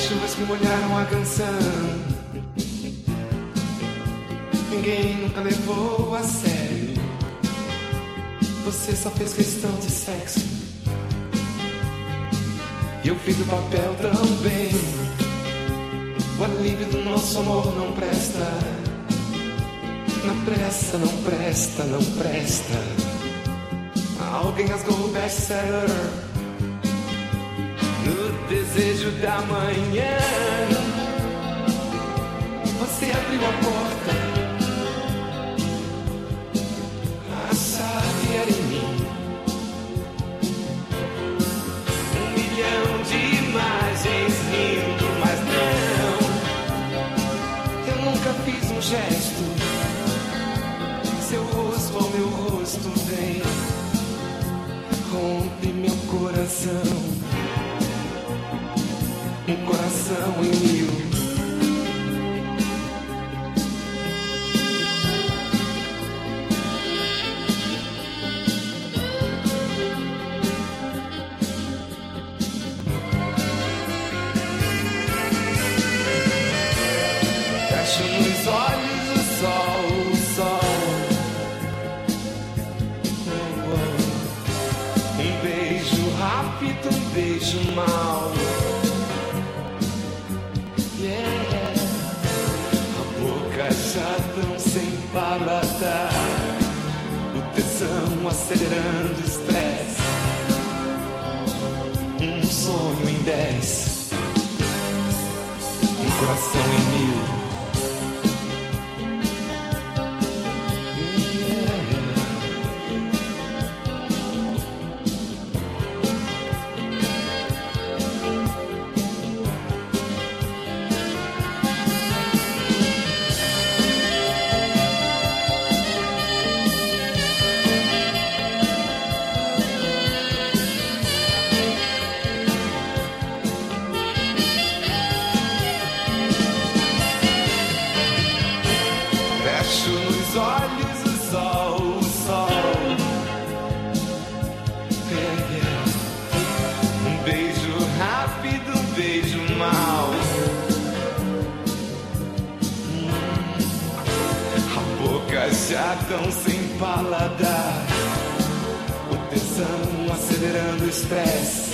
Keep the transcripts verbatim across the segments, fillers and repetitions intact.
chuvas que molharam a canção, ninguém nunca levou a sério. Você só fez questão de sexo, e eu fiz o papel também. O alívio do nosso amor não presta. Não presta, não presta, não presta. Alguém rasgou o best-seller no desejo da manhã. Você abriu a porta, a chave era em mim. Um milhão de imagens rindo, mas não, eu nunca fiz um gesto. Seu rosto ao meu rosto vem, rompe meu coração, um coração em mil. Fecho nos olhos o sol, o sol. Um beijo rápido, um beijo mau. Yeah. A boca já tão sem paladar, o tesão acelerando o estresse. Um sonho em dez, um coração em mil. Fecho nos olhos o sol, o sol. Yeah, yeah. Um beijo rápido, um beijo mau. Hum. A boca já tão sem paladar, o tesão acelerando o estresse.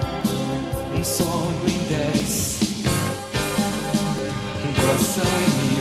Um sonho em dez, um coração em mim.